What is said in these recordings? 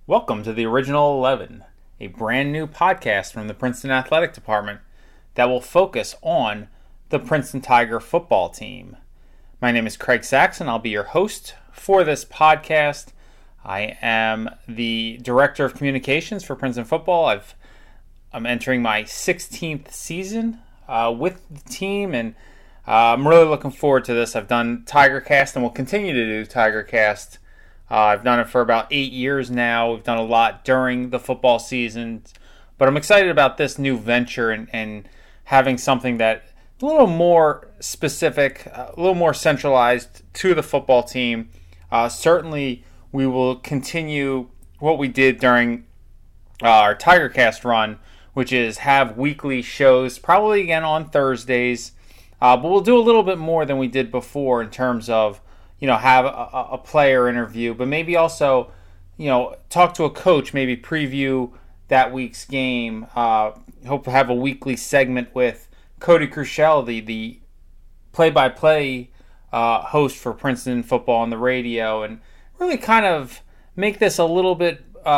Welcome to the Original 11, a brand new podcast from the Princeton Athletic Department that will focus on the Princeton Tiger football team. My name is Craig Saxon. I'll be your host for this podcast. I am the Director of Communications for Princeton Football. I'm entering my 16th season with the team, and I'm really looking forward to this. I've done TigerCast and will continue to do TigerCast. I've done it for about 8 years now. We've done a lot during the football season, but I'm excited about this new venture and having something that a little more specific, a little more centralized to the football team. Certainly, we will continue what we did during our TigerCast run, which is have weekly shows, probably again on Thursdays, but we'll do a little bit more than we did before in terms of have a player interview, but maybe also, talk to a coach, maybe preview that week's game. Hope to have a weekly segment with Cody Crushell, the play-by-play host for Princeton football on the radio, and really kind of make this a little bit,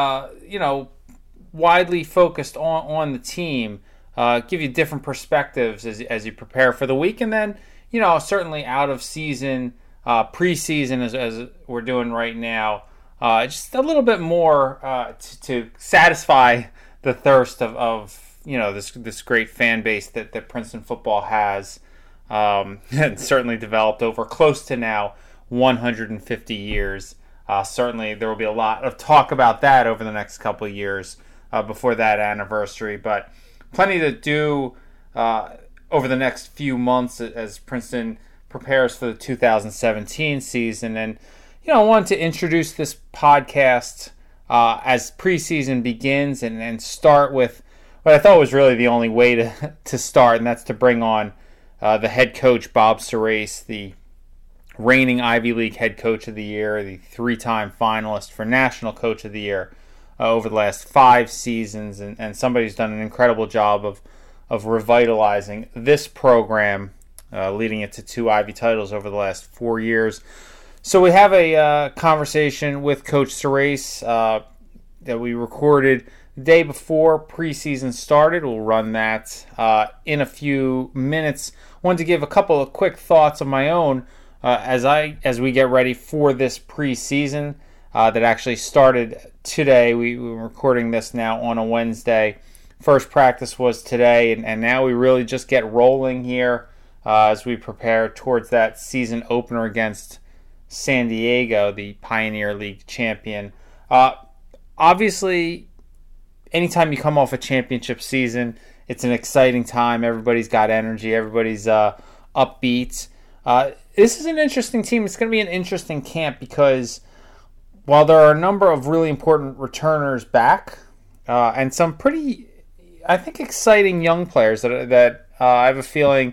widely focused on the team. Give you different perspectives as you prepare for the week, and then, certainly out of season, preseason as we're doing right now, just a little bit more to satisfy the thirst of this great fan base that Princeton football has, and certainly developed over close to now 150 years. Certainly there will be a lot of talk about that over the next couple of years before that anniversary, but plenty to do over the next few months as Princeton prepares for the 2017 season. And I wanted to introduce this podcast as preseason begins and start with what I thought was really the only way to start, and that's to bring on the head coach, Bob Surace, the reigning Ivy League head coach of the year, the three-time finalist for National Coach of the Year over the last 5 seasons, and somebody who's done an incredible job of revitalizing this program, leading it to 2 Ivy titles over the last 4 years. So we have a conversation with Coach Surace that we recorded the day before preseason started. We'll run that in a few minutes. Wanted to give a couple of quick thoughts of my own as we get ready for this preseason that actually started today. We're recording this now on a Wednesday. First practice was today, and now we really just get rolling here as we prepare towards that season opener against San Diego, the Pioneer League champion. Obviously, anytime you come off a championship season, it's an exciting time. Everybody's got energy. Everybody's upbeat. This is an interesting team. It's going to be an interesting camp because while there are a number of really important returners back and some pretty, I think, exciting young players that I have a feeling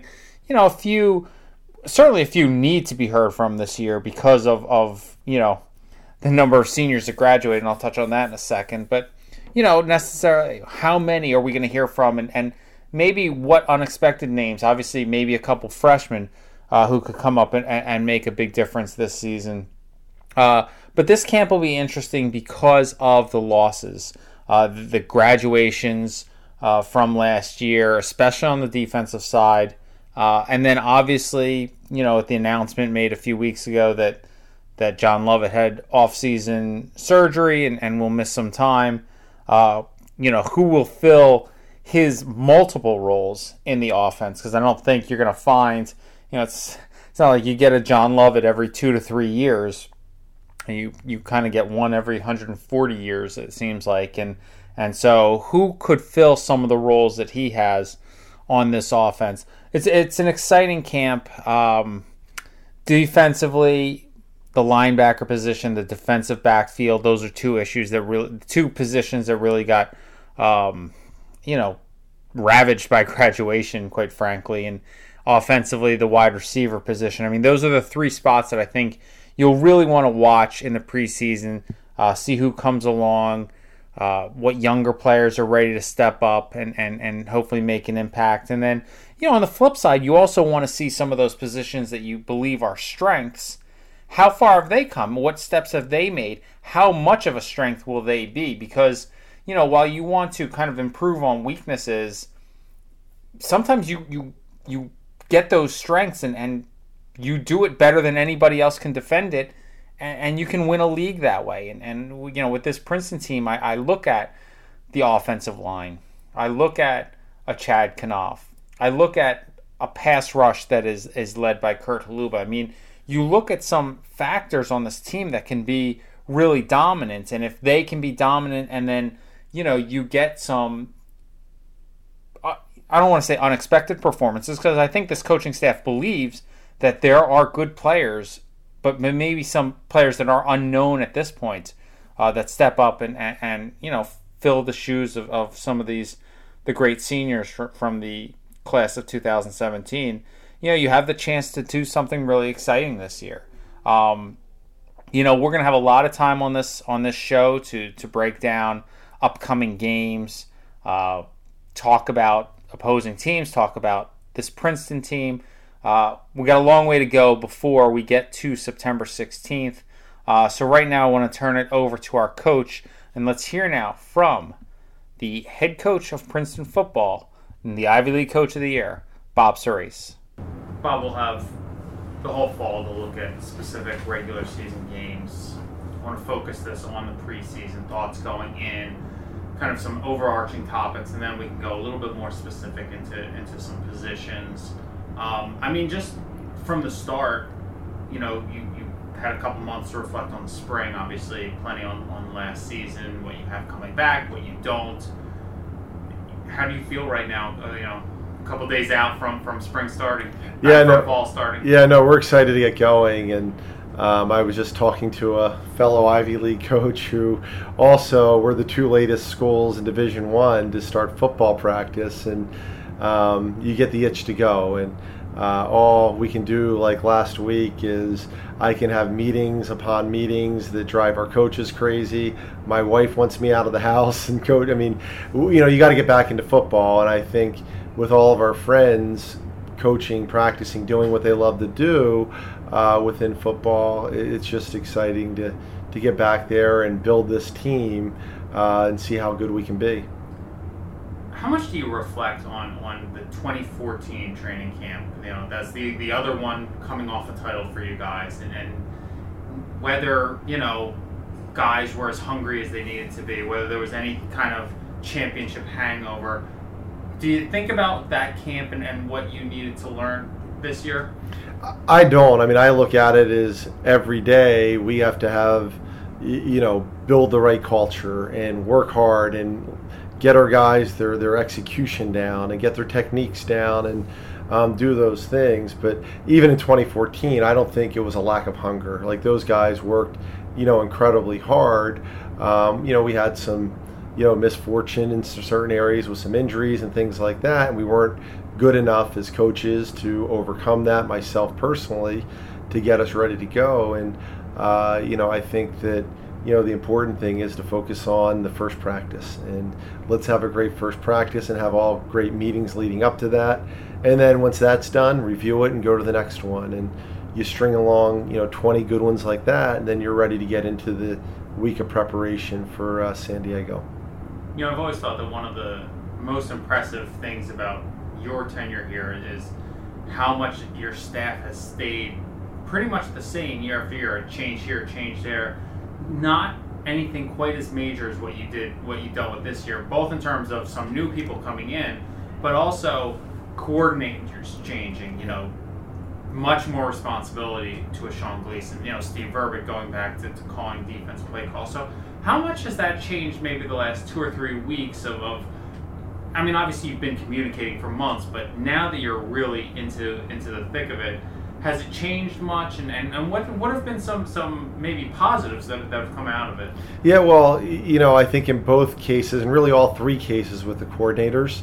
certainly a few need to be heard from this year because of the number of seniors that graduated, and I'll touch on that in a second. But, necessarily how many are we going to hear from, and maybe what unexpected names, obviously maybe a couple freshmen who could come up and make a big difference this season. But this camp will be interesting because of the losses, the graduations from last year, especially on the defensive side. And then obviously, with the announcement made a few weeks ago that John Lovett had off-season surgery and will miss some time, who will fill his multiple roles in the offense? Because I don't think you're going to find, it's not like you get a John Lovett every 2 to 3 years. You kind of get one every 140 years, it seems like. And so who could fill some of the roles that he has on this offense? It's an exciting camp. Defensively, the linebacker position, the defensive backfield, those are two positions that really got ravaged by graduation, quite frankly. And offensively, the wide receiver position. I mean, those are the 3 spots that I think you'll really want to watch in the preseason, see who comes along, what younger players are ready to step up and hopefully make an impact. And then, on the flip side, you also want to see some of those positions that you believe are strengths, how far have they come? What steps have they made? How much of a strength will they be? Because, while you want to kind of improve on weaknesses, sometimes you get those strengths and you do it better than anybody else can defend it, and you can win a league that way. And with this Princeton team, I look at the offensive line. I look at a Chad Knopf. I look at a pass rush that is led by Kurt Haluba. I mean, you look at some factors on this team that can be really dominant, and if they can be dominant and then, you get some, I don't want to say unexpected performances, because I think this coaching staff believes that there are good players, but maybe some players that are unknown at this point that step up and fill the shoes of some of the great seniors from the class of 2017. You have the chance to do something really exciting this year. We're going to have a lot of time on this show to break down upcoming games, talk about opposing teams, talk about this Princeton team. We got a long way to go before we get to September 16th. So right now I want to turn it over to our coach, and let's hear now from the head coach of Princeton football and the Ivy League Coach of the Year, Bob Cerise. Bob will have the whole fall to look at specific regular season games. I want to focus this on the preseason thoughts going in, kind of some overarching topics, and then we can go a little bit more specific into some positions. Just from the start, you had a couple months to reflect on the spring, obviously plenty on last season, what you have coming back, what you don't. How do you feel right now, a couple days out from spring starting, fall starting? Yeah, no, we're excited to get going, and I was just talking to a fellow Ivy League coach who also were the two latest schools in Division I to start football practice, and you get the itch to go, and all we can do, like last week, is I can have meetings upon meetings that drive our coaches crazy. My wife wants me out of the house, and coach. I mean, you got to get back into football, and I think with all of our friends coaching, practicing, doing what they love to do within football, it's just exciting to get back there and build this team and see how good we can be. How much do you reflect on the 2014 training camp? That's the other one coming off a title for you guys, and whether, guys were as hungry as they needed to be, whether there was any kind of championship hangover. Do you think about that camp and what you needed to learn this year? I don't. I mean, I look at it as every day we have to have, build the right culture and work hard and get our guys their execution down and get their techniques down and do those things. But even in 2014, I don't think it was a lack of hunger. Like, those guys worked, incredibly hard. We had some, misfortune in certain areas with some injuries and things like that, and we weren't good enough as coaches to overcome that, myself personally, to get us ready to go. And I think that the important thing is to focus on the first practice, and let's have a great first practice and have all great meetings leading up to that. And then once that's done, review it and go to the next one. And you string along, 20 good ones like that, and then you're ready to get into the week of preparation for San Diego. I've always thought that one of the most impressive things about your tenure here is how much your staff has stayed pretty much the same year after year. A change here, a change there. Not anything quite as major as what you dealt with this year, both in terms of some new people coming in, but also coordinators changing, much more responsibility to a Sean Gleason, Steve Verbitt going back to calling defense play calls. So how much has that changed maybe the last 2 or 3 weeks of obviously you've been communicating for months, but now that you're really into the thick of it, has it changed much, and what have been some maybe positives that have come out of it? Yeah, well, I think in both cases, and really all 3 cases with the coordinators,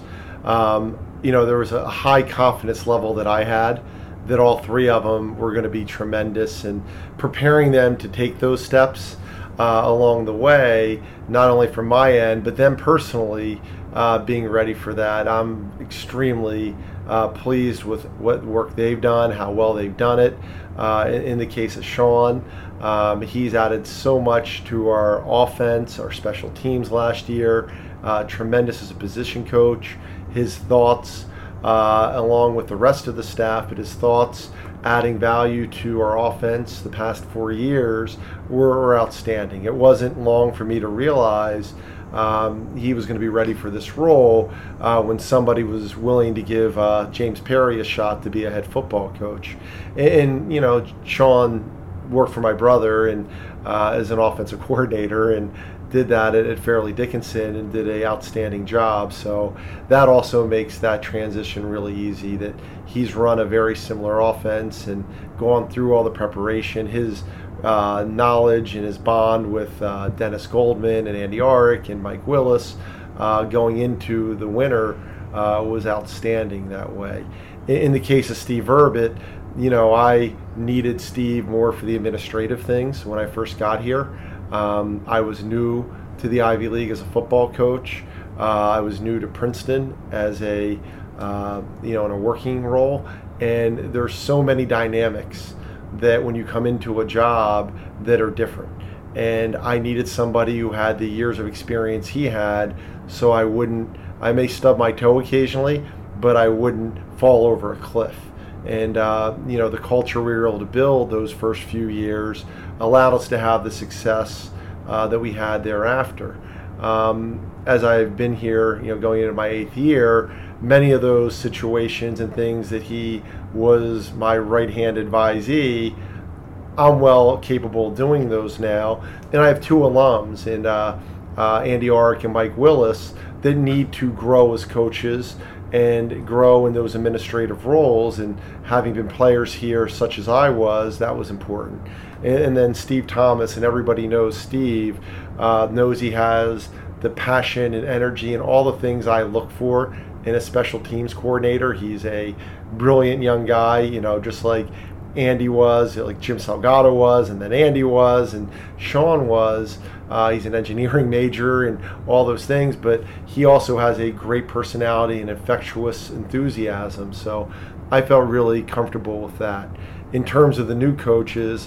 there was a high confidence level that I had that all 3 of them were going to be tremendous, and preparing them to take those steps along the way, not only from my end, but them personally being ready for that. I'm extremely pleased with what work they've done, how well they've done it. In the case of Sean, he's added so much to our offense, our special teams last year. Tremendous as a position coach. His thoughts, along with the rest of the staff, but his thoughts adding value to our offense the past 4 years were outstanding. It wasn't long for me to realize he was going to be ready for this role when somebody was willing to give James Perry a shot to be a head football coach. And Sean worked for my brother and as an offensive coordinator, and did that at Fairleigh Dickinson and did an outstanding job. So that also makes that transition really easy, that he's run a very similar offense and gone through all the preparation. His knowledge and his bond with Dennis Goldman and Andy Arick and Mike Willis going into the winter was outstanding that way. In the case of Steve Urbett, I needed Steve more for the administrative things when I first got here. I was new to the Ivy League as a football coach. I was new to Princeton as in a working role. And there's so many dynamics that when you come into a job that are different. And I needed somebody who had the years of experience he had, so I may stub my toe occasionally, but I wouldn't fall over a cliff. And, the culture we were able to build those first few years allowed us to have the success that we had thereafter. As I've been here, going into my 8th year, many of those situations and things that he was my right-hand advisee, I'm well capable of doing those now. And I have 2 alums, and Andy Arick and Mike Willis, that need to grow as coaches and grow in those administrative roles. And having been players here, such as I was, that was important. And then Steve Thomas, and everybody knows Steve, knows he has the passion and energy and all the things I look for in a special teams coordinator. He's a brilliant young guy, just like Andy was, like Jim Salgado was, and then Andy was, and Sean was. He's an engineering major and all those things, but he also has a great personality and infectious enthusiasm. So I felt really comfortable with that. In terms of the new coaches,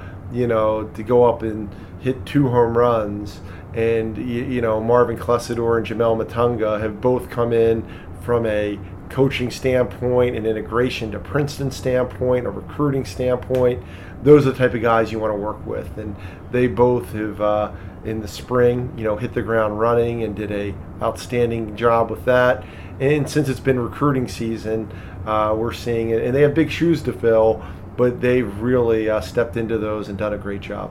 to go up and hit 2 home runs, and Marvin Clesidor and Jamel Matunga have both come in from a coaching standpoint, an integration to Princeton standpoint, a recruiting standpoint. Those are the type of guys you want to work with, and they both have in the spring hit the ground running and did a outstanding job with that. And since it's been recruiting season, we're seeing it, and they have big shoes to fill, but they've really stepped into those and done a great job.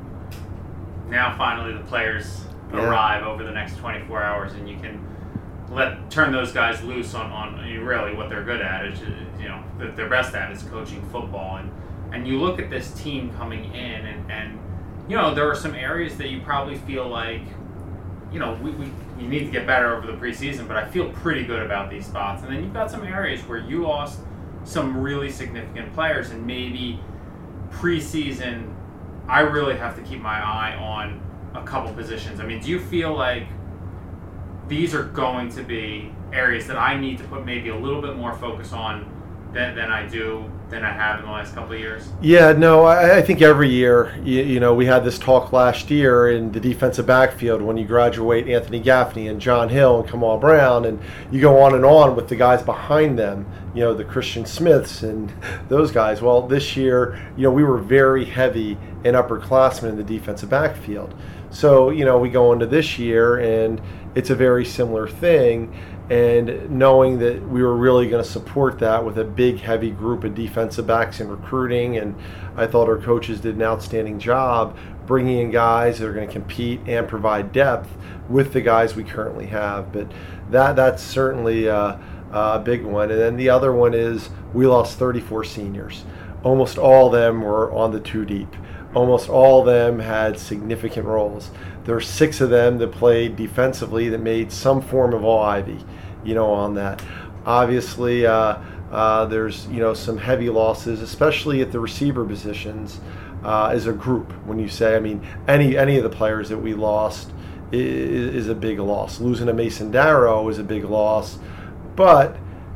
Now finally the players arrive over the next 24 hours, and you can turn those guys loose on really what they're good at. Is that they're best at is coaching football, and you look at this team coming in, and there are some areas that you probably feel like you need to get better over the preseason, but I feel pretty good about these spots. And then you've got some areas where you lost some really significant players, and maybe preseason I really have to keep my eye on a couple positions. I mean, do you feel like these are going to be areas that I need to put maybe a little bit more focus on than I have in the last couple of years? Yeah, no, I think every year, we had this talk last year in the defensive backfield when you graduate Anthony Gaffney and John Hill and Kamal Brown, and you go on with the guys behind them, the Christian Smiths and those guys. Well, this year, we were very heavy in upperclassmen in the defensive backfield. So, we go into this year and it's a very similar thing. And knowing that we were really going to support that with a big, heavy group of defensive backs in recruiting, and I thought our coaches did an outstanding job bringing in guys that are going to compete and provide depth with the guys we currently have. But that's certainly a big one. And then the other one is we lost 34 seniors. Almost all of them were on the 2 deep. Almost all of them had significant roles. There are 6 of them that played defensively that made some form of All-Ivy, on that. Obviously, there's, some heavy losses, especially at the receiver positions as a group. When you say, any of the players that we lost is a big loss. Losing a Mason Darrow is a big loss. But,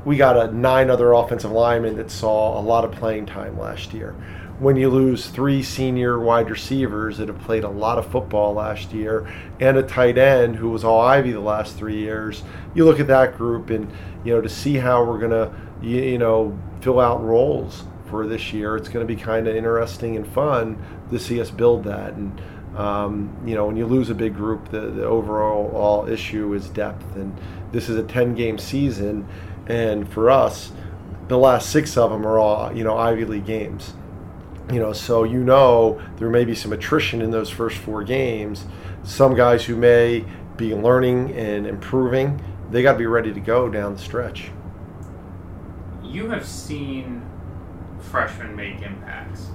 we got 9 other offensive linemen that saw a lot of playing time last year. When you lose 3 senior wide receivers that have played a lot of football last year and a tight end who was all Ivy the last 3 years, you look at that group and, to see how we're going to, fill out roles for this year, it's going to be kind of interesting and fun to see us build that. And, when you lose a big group, the overall issue is depth. And this is a 10-game season, and for us, the last 6 of them are all, Ivy League games. So there may be some attrition in those first 4 games. Some guys who may be learning and improving, they got to be ready to go down the stretch. You have seen freshmen make impacts.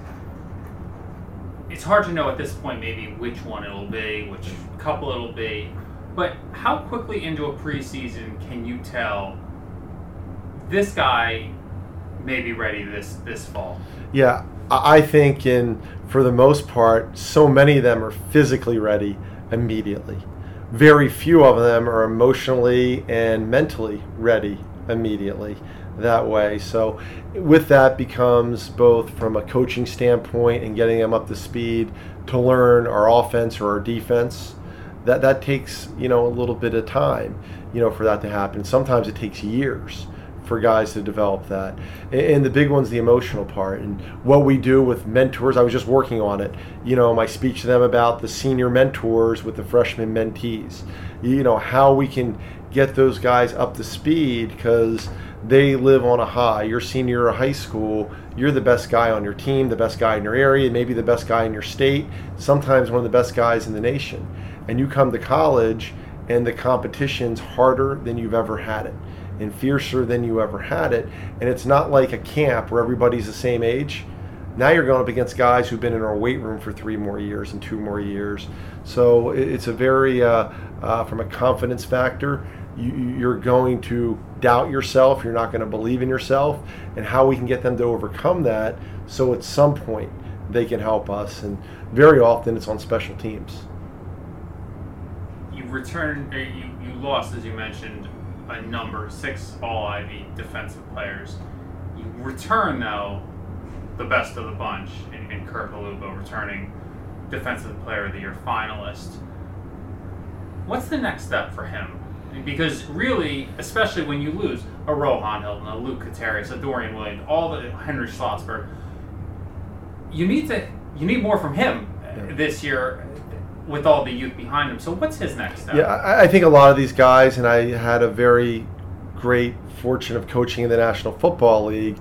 It's hard to know at this point maybe which one it'll be, which couple it'll be, but how quickly into a preseason can you tell this guy may be ready this fall? Yeah, I think for the most part, so many of them are physically ready immediately. Very few of them are emotionally and mentally ready immediately that way. So with that becomes both from a coaching standpoint and getting them up to speed to learn our offense or our defense. That takes, a little bit of time, for that to happen. Sometimes it takes years for guys to develop that. And the big one's the emotional part. And what we do with mentors, I was just working on it, my speech to them about the senior mentors with the freshman mentees, how we can get those guys up to speed because they live on a high. You're senior of high school, you're the best guy on your team, the best guy in your area, maybe the best guy in your state, sometimes one of the best guys in the nation. And you come to college and the competition's harder than you've ever had it and fiercer than you ever had it. And it's not like a camp where everybody's the same age. Now you're going up against guys who've been in our weight room for 3 more years and 2 more years. So it's a very, from a confidence factor, you're going to doubt yourself, you're not going to believe in yourself, and how we can get them to overcome that so at some point they can help us. And very often it's on special teams. You lost, as you mentioned, a number 6 All-Ivy defensive players. You return, though, the best of the bunch in Kurt Holubo, returning Defensive Player of the Year finalist. What's the next step for him? Because really, especially when you lose a Rohan Hilton, a Luke Katerius, a Dorian Williams, all the Henry Schlossberg, you need more from him this year with all the youth behind him. So what's his next step? Yeah, I think a lot of these guys, and I had a very great fortune of coaching in the National Football League.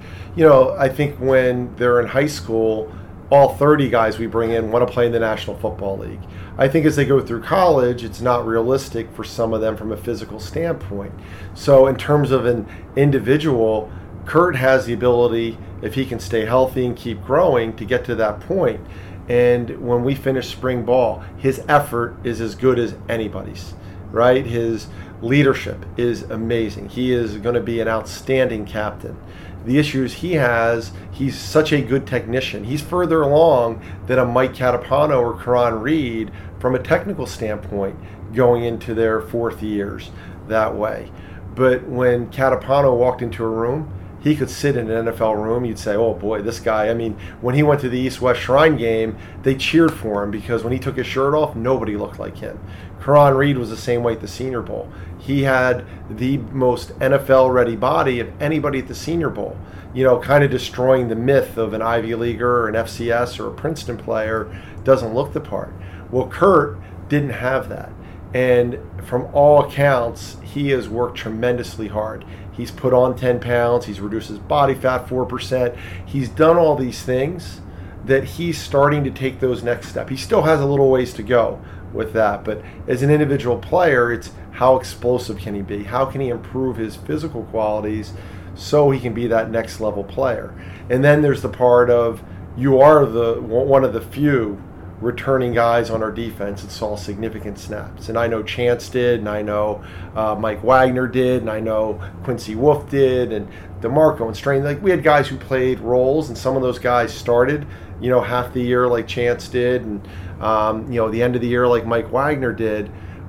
I think when they're in high school, all 30 guys we bring in want to play in the National Football League. I think as they go through college, it's not realistic for some of them from a physical standpoint. So in terms of an individual, Kurt has the ability, if he can stay healthy and keep growing, to get to that point. And when we finish spring ball, his effort is as good as anybody's, right? His leadership is amazing. He is going to be an outstanding captain. The issues he has, he's such a good technician. He's further along than a Mike Catapano or Karan Reed from a technical standpoint going into their 4th years that way. But when Catapano walked into a room, he could sit in an NFL room. You'd say, oh boy, this guy. I mean, when he went to the East-West Shrine game, they cheered for him because when he took his shirt off, nobody looked like him. Karan Reed was the same way at the Senior Bowl. He had the most NFL-ready body of anybody at the Senior Bowl, kind of destroying the myth of an Ivy Leaguer or an FCS or a Princeton player doesn't look the part. Well, Kurt didn't have that. And from all accounts, he has worked tremendously hard. He's put on 10 pounds. He's reduced his body fat 4%. He's done all these things that he's starting to take those next steps. He still has a little ways to go with that. But as an individual player, it's how explosive can he be? How can he improve his physical qualities so he can be that next level player? And then there's the part of you are one of the few returning guys on our defense that saw significant snaps. And I know Chance did, and I know Mike Wagner did, and I know Quincy Wolf did, and DeMarco and Strain. Like, we had guys who played roles, and some of those guys started, half the year like Chance did, and the end of the year like Mike Wagner did.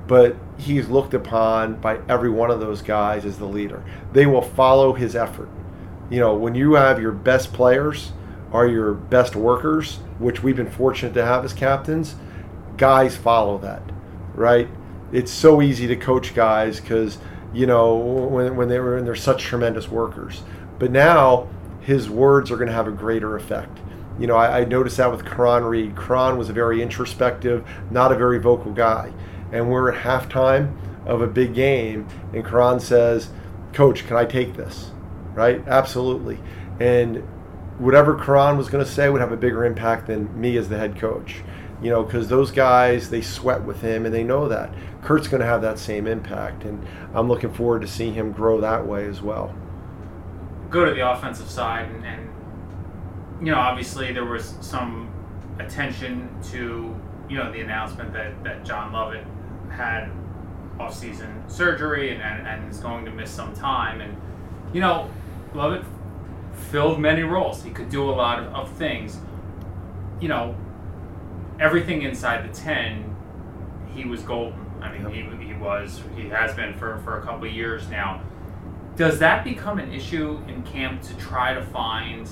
but he's looked upon by every one of those guys as the leader. They will follow his effort. When you have your best players are your best workers, which we've been fortunate to have as captains, guys follow that, right? It's so easy to coach guys because, when they're such tremendous workers. But now his words are going to have a greater effect. I noticed that with Karan Reed. Karan was a very introspective, not a very vocal guy. And we're at halftime of a big game, and Karan says, "Coach, can I take this?" Right? Absolutely. And whatever Karan was going to say would have a bigger impact than me as the head coach. Because those guys, they sweat with him, and they know that. Kurt's going to have that same impact, and I'm looking forward to seeing him grow that way as well. Go to the offensive side, and obviously there was some attention to, the announcement that John Lovett had off-season surgery and is going to miss some time. And, Lovett filled many roles. He could do a lot of things. Everything inside the 10, he was golden. I mean, he has been for a couple of years now. Does that become an issue in camp to try to find,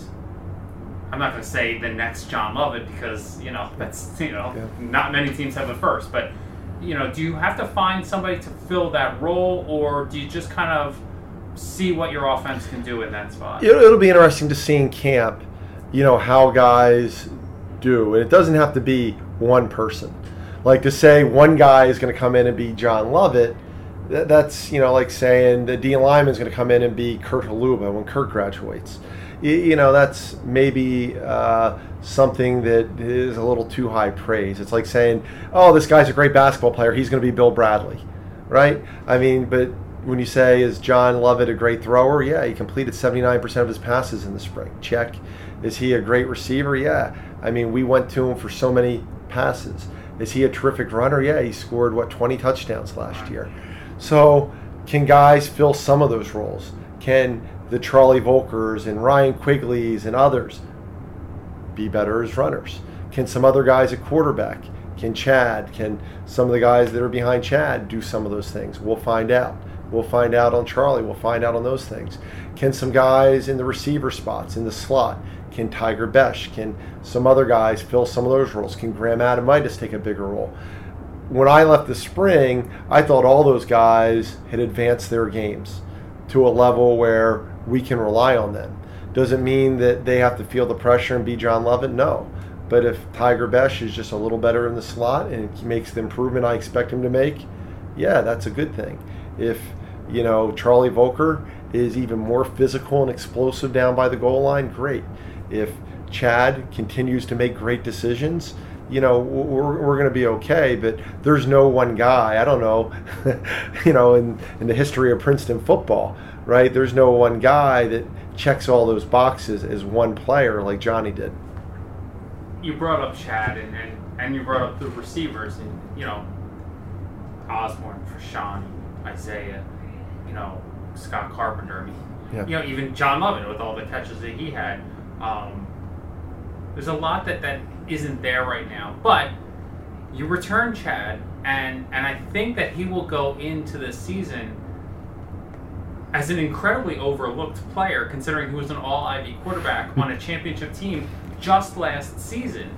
I'm not going to say the next John Lovett because, that's, not many teams have the first, but, do you have to find somebody to fill that role, or do you just kind of see what your offense can do in that spot? It'll be interesting to see in camp, how guys do. And it doesn't have to be one person. Like to say one guy is going to come in and be John Lovett, that's, like saying the D lineman is going to come in and be Kurt Haluba when Kurt graduates. That's maybe something that is a little too high praise. It's like saying, oh, this guy's a great basketball player, he's going to be Bill Bradley, right? I mean, but when you say, is John Lovett a great thrower? Yeah, he completed 79% of his passes in the spring. Check. Is he a great receiver? Yeah. I mean, we went to him for so many passes. Is he a terrific runner? Yeah, he scored, 20 touchdowns last year. So can guys fill some of those roles? Can the Charlie Volkers and Ryan Quigleys and others be better as runners? Can some other guys at quarterback? Can some of the guys that are behind Chad do some of those things? We'll find out. We'll find out on Charlie. We'll find out on those things. Can some guys in the receiver spots, in the slot, can Tiger Besh, can some other guys fill some of those roles? Can Graham Adamitis take a bigger role? When I left the spring, I thought all those guys had advanced their games to a level where we can rely on them. Does it mean that they have to feel the pressure and be John Lovett? No. But if Tiger Besh is just a little better in the slot and he makes the improvement I expect him to make, yeah, that's a good thing. If, Charlie Volker is even more physical and explosive down by the goal line, great. If Chad continues to make great decisions, we're going to be okay. But there's no one guy. I don't know, in the history of Princeton football, right? There's no one guy that checks all those boxes as one player like Johnny did. You brought up Chad and you brought up the receivers and, Osborne, Fashawn, Isaiah, Scott Carpenter. I mean, even John Lovett with all the catches that he had. There's a lot that isn't there right now. But you return Chad, and I think that he will go into this season as an incredibly overlooked player, considering he was an all-Ivy quarterback on a championship team just last season.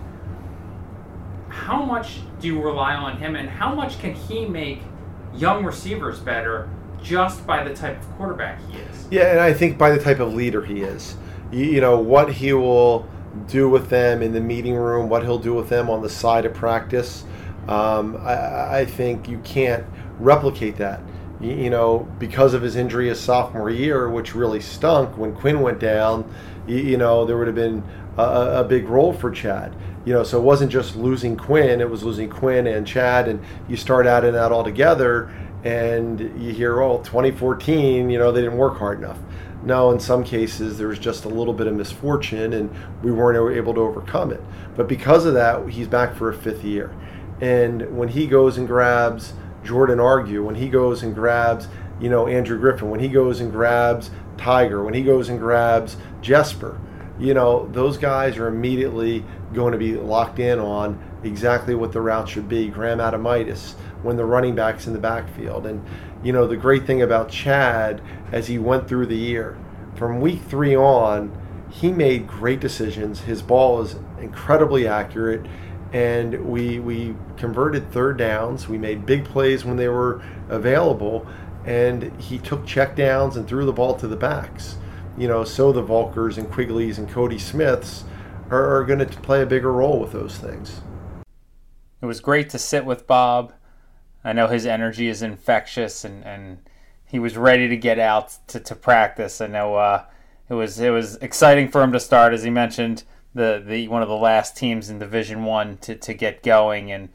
How much do you rely on him, and how much can he make young receivers better just by the type of quarterback he is? Yeah, and I think by the type of leader he is. What he will do with them in the meeting room, what he'll do with them on the side of practice, I think you can't replicate that. Because of his injury his sophomore year, which really stunk when Quinn went down, there would have been a big role for Chad. So it wasn't just losing Quinn, it was losing Quinn and Chad, and you start adding that all together, and you hear, 2014, they didn't work hard enough. No, in some cases, there was just a little bit of misfortune, and we weren't able to overcome it. But because of that, he's back for a fifth year. And when he goes and grabs Jordan Argue, when he goes and grabs, Andrew Griffin, when he goes and grabs Tiger, when he goes and grabs Jesper, those guys are immediately going to be locked in on exactly what the route should be. Graham Adamitis, when the running back's in the backfield. And, the great thing about Chad, as he went through the year, from week 3 on, he made great decisions. His ball is incredibly accurate, and we converted third downs. We made big plays when they were available, and he took check downs and threw the ball to the backs. So the Volkers and Quigleys and Cody Smiths are going to play a bigger role with those things. It was great to sit with Bob. I know his energy is infectious, and he was ready to get out to practice. I know it was exciting for him to start, as he mentioned, the one of the last teams in Division I to get going, and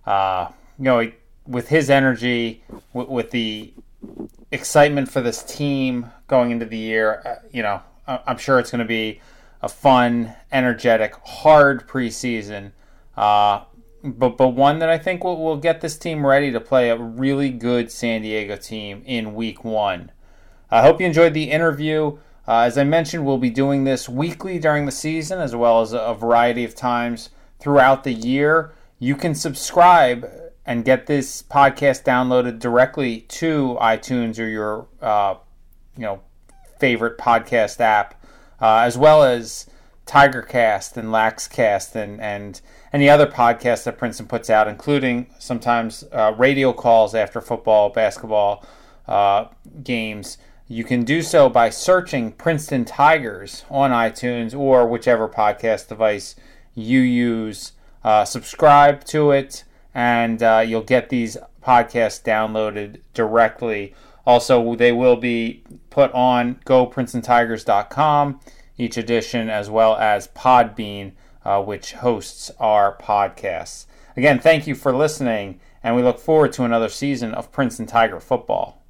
with his energy, with the excitement for this team going into the year, I'm sure it's going to be a fun, energetic, hard preseason, but one that I think will get this team ready to play a really good San Diego team in Week 1. I hope you enjoyed the interview. As I mentioned, we'll be doing this weekly during the season, as well as a variety of times throughout the year. You can subscribe and get this podcast downloaded directly to iTunes or your favorite podcast app, as well as TigerCast and LaxCast and any other podcasts that Princeton puts out, including sometimes radio calls after football, basketball games. You can do so by searching Princeton Tigers on iTunes or whichever podcast device you use. Subscribe to it, and you'll get these podcasts downloaded directly. Also, they will be put on GoPrincetonTigers.com, each edition, as well as Podbean, which hosts our podcasts. Again, thank you for listening, and we look forward to another season of Princeton Tiger football.